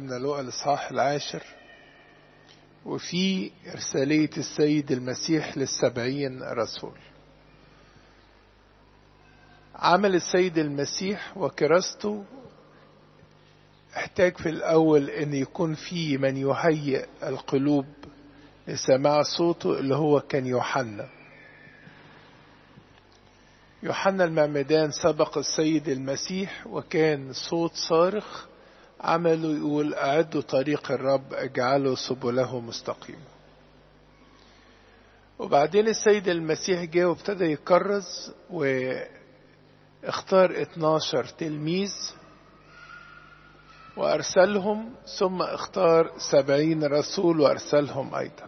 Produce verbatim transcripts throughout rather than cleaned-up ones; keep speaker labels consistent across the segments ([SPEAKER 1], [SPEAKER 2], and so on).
[SPEAKER 1] معلمنا لوقا الإصحاح العاشر، وفي إرسالية السيد المسيح للسبعين رسول. عمل السيد المسيح وكراسته احتاج في الأول أن يكون في من يهيئ القلوب لسماع صوته، اللي هو كان يوحنا. يوحنا المعمدان سبق السيد المسيح، وكان صوت صارخ عمله يقول: أعدوا طريق الرب، اجعلوا سبله مستقيمة. وبعدين السيد المسيح جاء وابتدى يكرز واختار اتناشر تلميذ وأرسلهم، ثم اختار سبعين رسول وأرسلهم أيضا.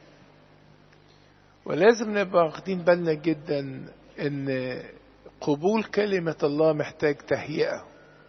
[SPEAKER 1] ولازم نبقى واخدين بالنا جدا ان قبول كلمة الله محتاج تهيئة.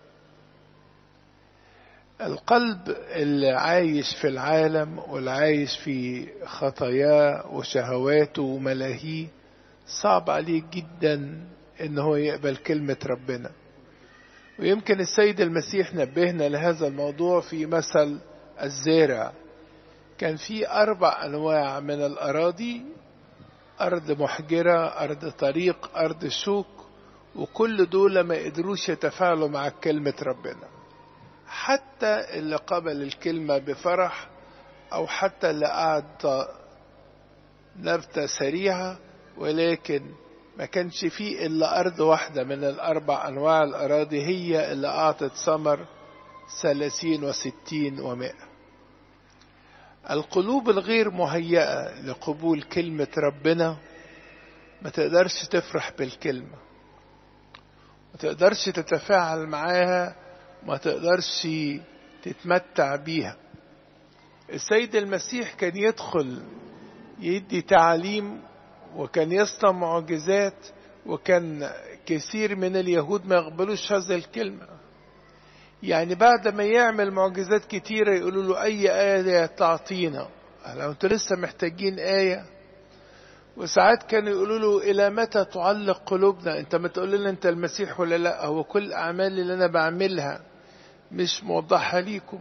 [SPEAKER 1] القلب اللي عايش في العالم واللي عايش في خطاياه وشهواته وملاهيه صعب عليه جدا ان هو يقبل كلمة ربنا. ويمكن السيد المسيح نبهنا لهذا الموضوع في مثل الزارع. كان في أربع أنواع من الأراضي: أرض محجرة، أرض طريق، أرض شوك، وكل دول ما قدروش يتفاعلوا مع كلمة ربنا. حتى اللي قبل الكلمة بفرح، أو حتى اللي قعد نبتة سريعة، ولكن ما كانش فيه إلا أرض واحدة من الأربع أنواع الأراضي هي اللي أعطت ثمر ثلاثين وستين ومائة. القلوب الغير مهيئة لقبول كلمة ربنا ما تقدرش تفرح بالكلمة، ما تقدرش تتفاعل معاها، ما تقدرش تتمتع بيها. السيد المسيح كان يدخل يدي تعليم، وكان يصنع معجزات، وكان كثير من اليهود ما يقبلوش هذا الكلمة. يعني بعد ما يعمل معجزات كتيرة يقولوا له: أي آية تعطينا؟ لو أنتوا لسه محتاجين آية. وساعات كانوا يقولوا له: إلى متى تعلق قلوبنا؟ أنت ما تقول لنا أنت المسيح ولا لا؟ هو كل أعمال اللي أنا بعملها مش موضحها ليكم؟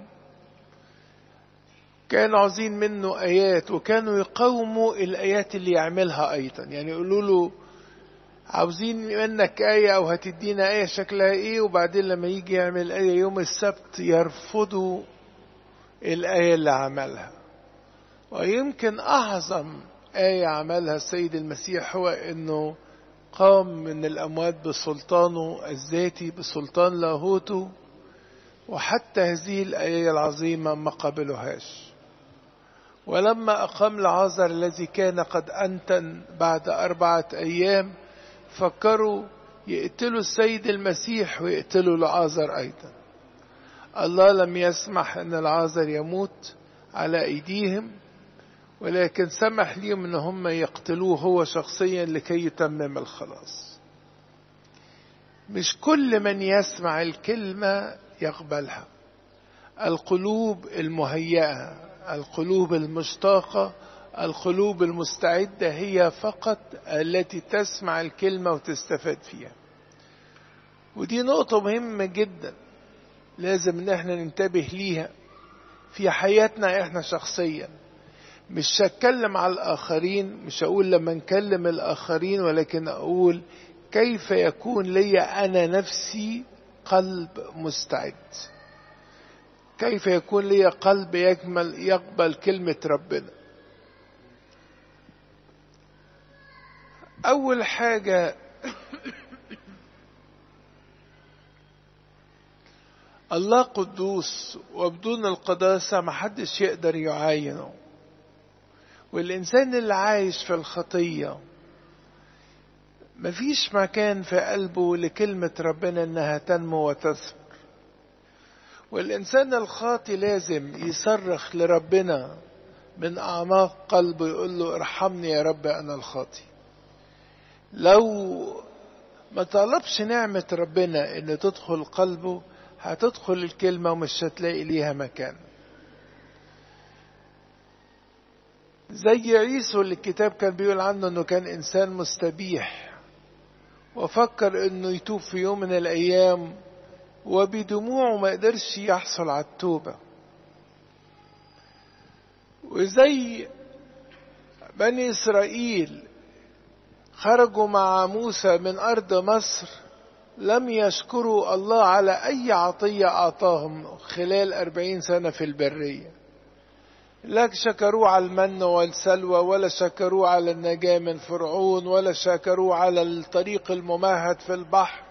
[SPEAKER 1] كانوا عاوزين منه آيات، وكانوا يقاوموا الآيات اللي يعملها أيضا. يعني يقولوا له: عاوزين منك آية أو هتدينا آية شكلها إيه؟ وبعدين لما يجي يعمل آية يوم السبت يرفضوا الآية اللي عملها. ويمكن أعظم آية عملها السيد المسيح هو أنه قام من الأموات بسلطانه الذاتي، بسلطان لاهوته. وحتى هذه الآية العظيمة ما قبلوهاش. ولما أقام لعازر الذي كان قد أنتن بعد أربعة أيام، فكروا يقتلوا السيد المسيح ويقتلوا لعازر أيضا. الله لم يسمح أن لعازر يموت على أيديهم، ولكن سمح لهم أن هم يقتلوه هو شخصيا لكي يتمم الخلاص. مش كل من يسمع الكلمة يقبلها. القلوب المهيئة، القلوب المشتاقة، القلوب المستعدة هي فقط التي تسمع الكلمة وتستفاد فيها. ودي نقطة مهمة جدا لازم ان احنا ننتبه ليها في حياتنا احنا شخصيا. مش هتكلم على الآخرين، مش هقول لما نكلم الآخرين، ولكن أقول كيف يكون لي أنا نفسي قلب مستعد، كيف يكون لي قلب يكمل يقبل كلمة ربنا. أول حاجة الله قدوس، وبدون القداسة محدش يقدر يعاينه. والإنسان اللي عايش في الخطية مفيش مكان في قلبه لكلمة ربنا إنها تنمو وتثمر. والإنسان الخاطي لازم يصرخ لربنا من أعماق قلبه، يقول له: ارحمني يا رب أنا الخاطي. لو ما طلبش نعمة ربنا إن تدخل قلبه، هتدخل الكلمة ومش هتلاقي ليها مكان. زي عيسو اللي الكتاب كان بيقول عنه انه كان انسان مستبيح، وفكر انه يتوب في يوم من الايام، وبدموعه ما قدرش يحصل على التوبة. وزي بني إسرائيل خرجوا مع موسى من أرض مصر لم يشكروا الله على أي عطية أعطاهم خلال أربعين سنة في البرية. لا شكروا على المن والسلوى، ولا شكروا على النجاة من فرعون، ولا شكروا على الطريق الممهد في البحر.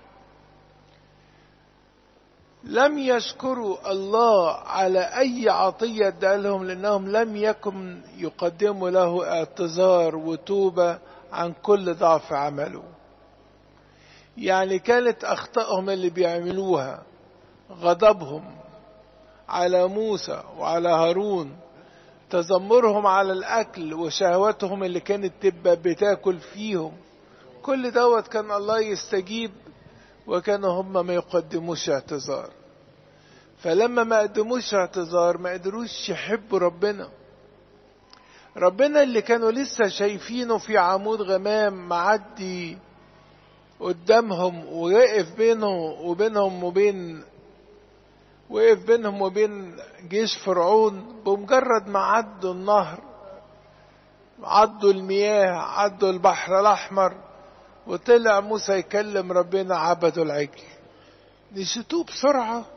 [SPEAKER 1] لم يشكروا الله على أي عطية اداها لهم، لأنهم لم يكن يقدموا له اعتذار وتوبة عن كل ضعف عمله. يعني كانت أخطائهم اللي بيعملوها، غضبهم على موسى وعلى هارون، تذمرهم على الأكل وشهواتهم اللي كانت تبقى بتاكل فيهم، كل دوت كان الله يستجيب، وكانوا هم ما يقدموش اعتذار. فلما ما قدموش اعتذار ما قدروش يحبوا ربنا. ربنا اللي كانوا لسه شايفينه في عمود غمام معدي قدامهم، ووقف بينه وبينهم وبين وقف بينهم وبين جيش فرعون، بمجرد ما عدوا النهر، عدوا المياه، عدوا البحر الأحمر، وطلع موسى يكلم ربنا، عبدوا العجل. نسيتوه بسرعة،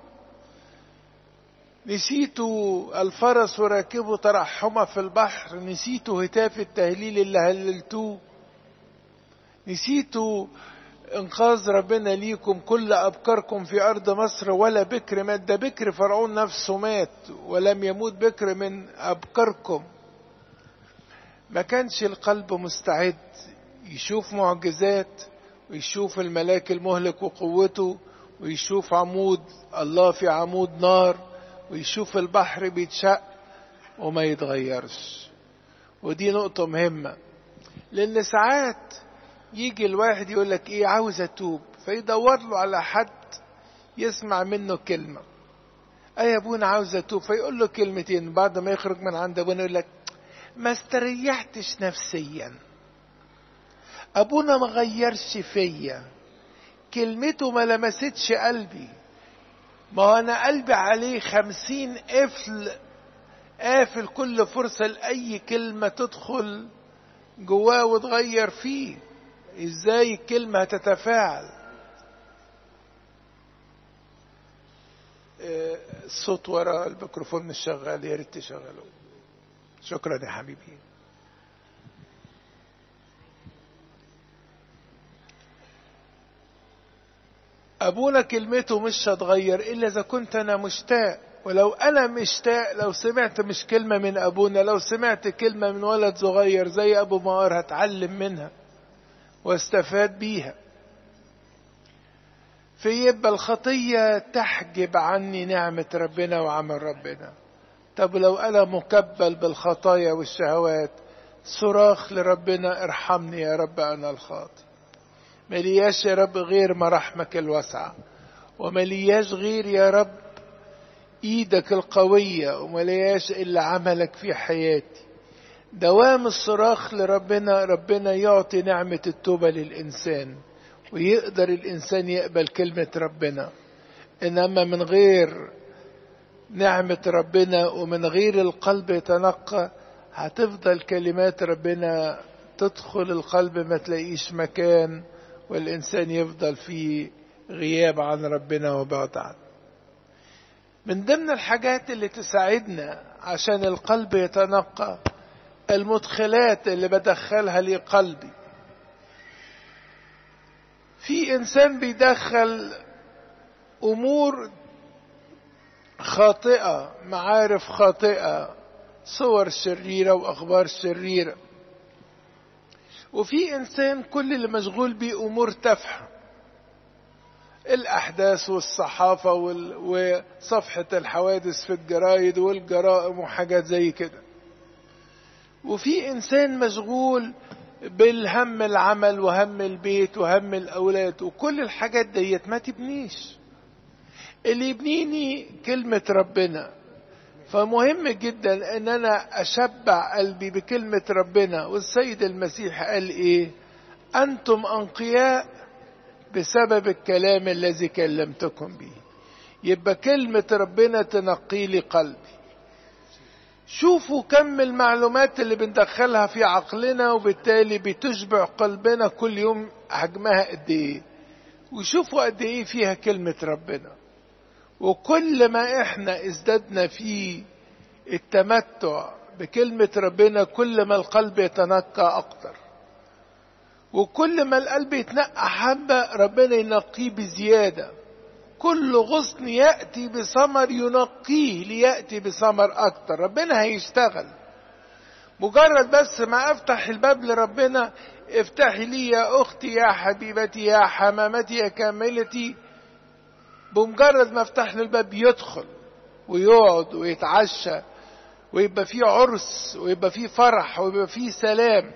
[SPEAKER 1] نسيتوا الفرس وراكبوا ترحمة في البحر، نسيتوا هتاف التهليل اللي هللتوه، نسيتوا انقاذ ربنا ليكم كل أبكاركم في أرض مصر، ولا بكر مات. ده بكر فرعون نفسه مات ولم يموت بكر من أبكاركم. ما كانش القلب مستعد يشوف معجزات، ويشوف الملاك المهلك وقوته، ويشوف عمود الله في عمود نار، ويشوف البحر بيتشق وما يتغيرش. ودي نقطة مهمة، لأن ساعات يجي الواحد يقول لك ايه، عاوز اتوب، فيدور له على حد يسمع منه كلمة. اي ابونا عاوز اتوب، فيقول له كلمتين، بعد ما يخرج من عند ابونا يقول لك ما استريحتش نفسيا، ابونا ما غيرش فيا، كلمته ما لمستش قلبي. ما هو انا قلبي عليه خمسين قفل، قافل كل فرصة لأي كلمة تدخل جواه وتغير فيه. ازاي الكلمة هتتفاعل؟ الصوت ورا الميكروفون مش شغال، يا ريت تشغله. شكرا يا حبيبي. ابونا كلمته مش هتغير الا اذا كنت انا مشتاق. ولو انا مشتاق، لو سمعت مش كلمة من ابونا، لو سمعت كلمة من ولد صغير زي ابو مار، هتعلم منها واستفاد بيها. فيبقى الخطية تحجب عني نعمة ربنا وعمل ربنا. طب لو انا مكبل بالخطايا والشهوات، صراخ لربنا، ارحمني يا رب انا الخاطئ. ملياش يا رب غير مراحمك الواسعة، وملياش غير يا رب ايدك القوية، وملياش الا عملك في حياتي. دوام الصراخ لربنا، ربنا يعطي نعمة التوبة للإنسان، ويقدر الإنسان يقبل كلمة ربنا. إنما من غير نعمة ربنا ومن غير القلب يتنقى، هتفضل كلمات ربنا تدخل القلب ما تلاقيش مكان، والإنسان يفضل في غياب عن ربنا وبعد عنه. من ضمن الحاجات اللي تساعدنا عشان القلب يتنقى، المدخلات اللي بدخلها لقلبي. في إنسان بيدخل أمور خاطئة، معارف خاطئة، صور شريرة وأخبار شريرة. وفي إنسان كل اللي مشغول بيه أمور تافهة، الأحداث والصحافة وصفحة الحوادث في الجرايد والجرائم وحاجات زي كده. وفي إنسان مشغول بالهم العمل وهم البيت وهم الأولاد، وكل الحاجات ديت ما تبنيش. اللي يبنيني كلمة ربنا. فمهم جدا ان انا اشبع قلبي بكلمة ربنا. والسيد المسيح قال ايه؟ انتم انقياء بسبب الكلام الذي كلمتكم به. يبقى كلمة ربنا تنقي لي قلبي. شوفوا كم المعلومات اللي بندخلها في عقلنا وبالتالي بتشبع قلبنا كل يوم حجمها قد ايه، وشوفوا قد ايه فيها كلمة ربنا. وكل ما احنا ازددنا في التمتع بكلمة ربنا كل ما القلب يتنقى اكتر، وكل ما القلب يتنقى حبة ربنا ينقيه بزيادة. كل غصن يأتي بثمر ينقيه ليأتي بثمر أكتر. ربنا هيشتغل. مجرد بس ما أفتح الباب لربنا، افتحي لي يا أختي يا حبيبتي يا حمامتي يا كاملتي، بمجرد ما افتح له الباب يدخل ويقعد ويتعشى ويبقى فيه عرس ويبقى فيه فرح ويبقى فيه سلام.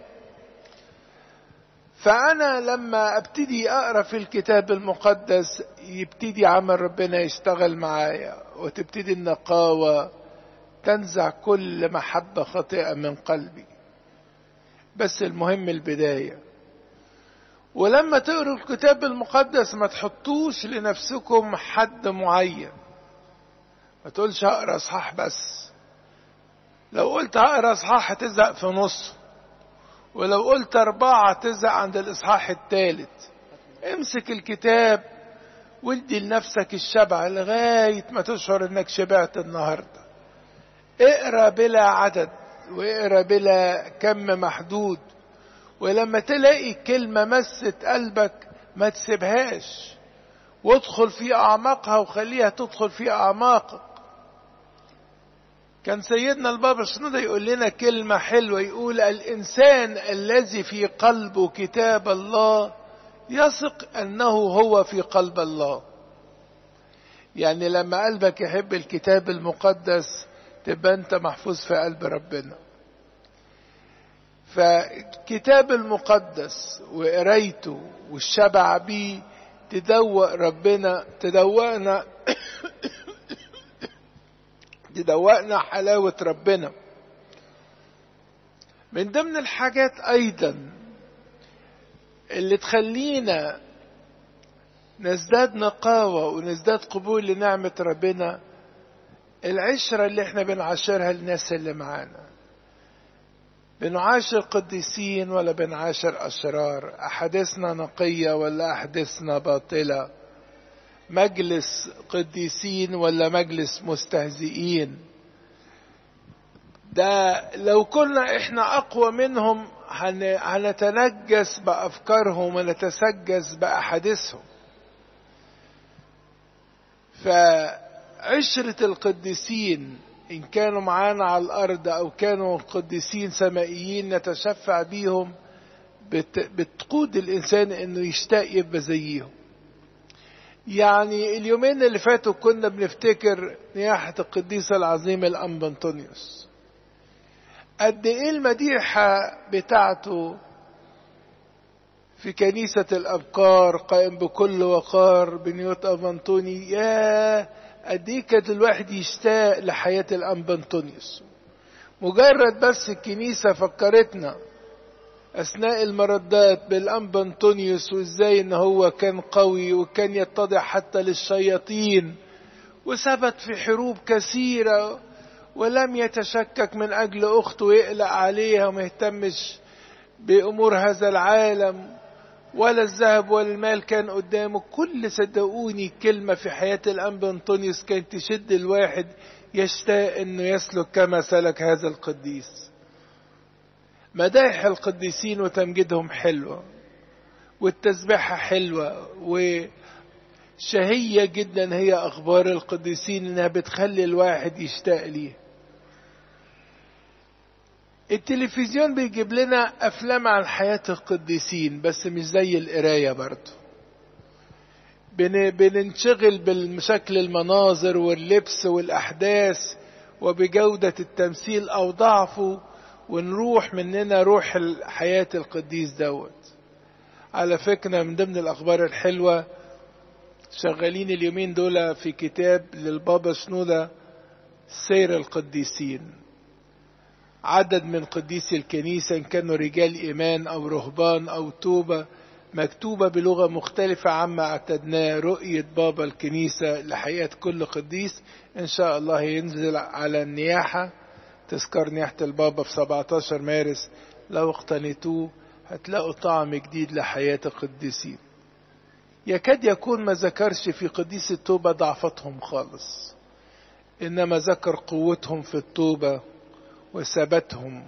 [SPEAKER 1] فأنا لما ابتدي أقرأ في الكتاب المقدس يبتدي عمل ربنا يشتغل معايا، وتبتدي النقاوة تنزع كل محبة خاطئة من قلبي. بس المهم البداية. ولما تقرأوا الكتاب المقدس ما تحطوش لنفسكم حد معين، ما تقولش هقرأ اصحاح بس. لو قلت هقرأ اصحاح هتزهق في نص، ولو قلت أربعة تزهق عند الإصحاح الثالث. امسك الكتاب وادي لنفسك الشبع لغاية ما تشعر انك شبعت النهاردة. اقرأ بلا عدد واقرأ بلا كم محدود، ولما تلاقي كلمة مست قلبك ما تسيبهاش، وادخل في أعماقها وخليها تدخل في أعماقك. كان سيدنا البابا شنودة يقول لنا كلمة حلوة، يقول الإنسان الذي في قلبه كتاب الله يثق أنه هو في قلب الله. يعني لما قلبك يحب الكتاب المقدس تبقى أنت محفوظ في قلب ربنا. فالكتاب المقدس وقرايته والشبع بيه تدوق ربنا، تدوقنا تدوقنا حلاوة ربنا. من ضمن الحاجات أيضا اللي تخلينا نزداد نقاوة ونزداد قبول لنعمة ربنا العشرة اللي احنا بنعاشرها الناس اللي معانا. بنعاشر قديسين ولا بنعاشر أشرار؟ أحاديثنا نقية ولا أحاديثنا باطلة؟ مجلس قديسين ولا مجلس مستهزئين؟ ده لو كنا احنا اقوى منهم هنتنجس بافكارهم ونتسجس باحاديثهم. فعشرة القديسين ان كانوا معانا على الارض او كانوا قديسين سمائيين نتشفع بيهم بتقود الانسان انه يشتاق يبقى زيهم. يعني اليومين اللي فاتوا كنا بنفتكر نياحة القديسة العظيمة الأنبا أنطونيوس. قد ايه المديحة بتاعته في كنيسة الأبكار قائم بكل وقار بنيوت أنبا أنطوني. يا قد ايه كان الواحد يشتاق لحياة الأنبا أنطونيوس. مجرد بس الكنيسة فكرتنا أثناء المردات بالأنبا أنطونيوس وإزاي إن هو كان قوي وكان يتضع حتى للشياطين، وثبت في حروب كثيرة ولم يتشكك من أجل أخته ويقلق عليها وما يهتمش بأمور هذا العالم، ولا الذهب ولا المال كان قدامه. كل صدقوني كلمة في حياة الأنبا أنطونيوس كانت تشد الواحد يشتاق إنه يسلك كما سلك هذا القديس. مدائح القديسين وتمجيدهم حلوة، والتسبيحة حلوة وشهية جدا. هي أخبار القديسين إنها بتخلي الواحد يشتاق ليه. التلفزيون بيجيب لنا أفلام عن حياة القديسين بس مش زي القراية برضو. بن بننشغل بالشكل المناظر واللبس والأحداث وبجودة التمثيل أو ضعفه، ونروح مننا روح حياة القديس دوت. على فكرة من ضمن الأخبار الحلوة شغالين اليومين دول في كتاب للبابا شنودة سير القديسين. عدد من قديسي الكنيسة إن كانوا رجال إيمان أو رهبان أو توبة، مكتوبة بلغة مختلفة عما اعتدناه. رؤية بابا الكنيسة لحياة كل قديس إن شاء الله ينزل على النياحة تذكار نياحة البابا في سبعتاشر مارس، لو اقتنيتوه هتلاقوا طعم جديد لحياة القديسين. يكاد يكون ما ذكرش في قديس التوبة ضعفتهم خالص، إنما ذكر قوتهم في التوبة وثباتهم.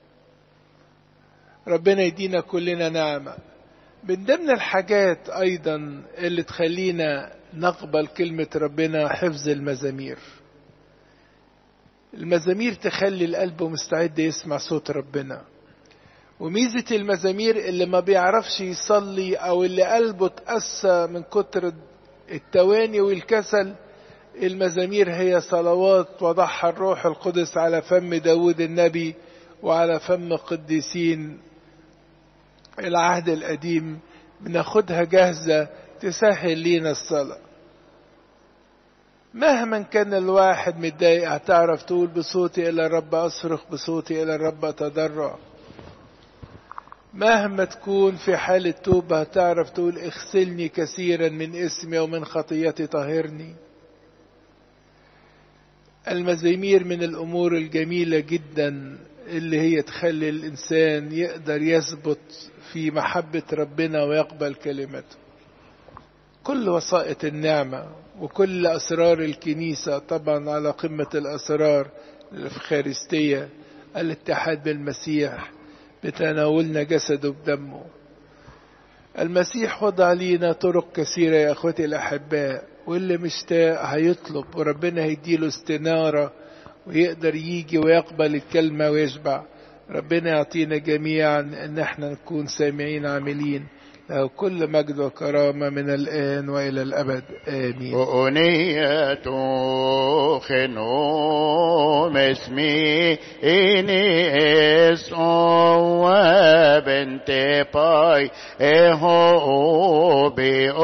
[SPEAKER 1] ربنا يدينا كلنا نعمة. من ضمن الحاجات أيضا اللي تخلينا نقبل كلمة ربنا حفظ المزامير. المزامير تخلي القلب مستعد يسمع صوت ربنا. وميزة المزامير اللي ما بيعرفش يصلي أو اللي قلبه تأسى من كتر التواني والكسل، المزامير هي صلوات وضعها الروح القدس على فم داود النبي وعلى فم قديسين العهد القديم، بناخدها جاهزة تسهل لينا الصلاة. مهما كان الواحد متضايق هتعرف تقول بصوتي إلى الرب أصرخ، بصوتي إلى الرب أتضرع. مهما تكون في حالة توبة هتعرف تقول اغسلني كثيرا من اسمي ومن خطيتي طهرني. المزامير من الأمور الجميلة جدا اللي هي تخلي الإنسان يقدر يثبت في محبة ربنا ويقبل كلمته. كل وسائط النعمة وكل أسرار الكنيسة طبعا على قمة الأسرار الإفخارستية، الاتحاد بالمسيح بتناولنا جسده بدمه. المسيح وضع لينا طرق كثيرة يا أخوتي الأحباء، واللي مشتاق هيطلب وربنا هيديله استنارة ويقدر يجي ويقبل الكلمة ويشبع. ربنا يعطينا جميعا ان احنا نكون سامعين عاملين. له كل مجد وكرامة من الآن وإلى الأبد آمين.
[SPEAKER 2] أغنية خنوم اسمي إني اسمه بنت باي إهو بي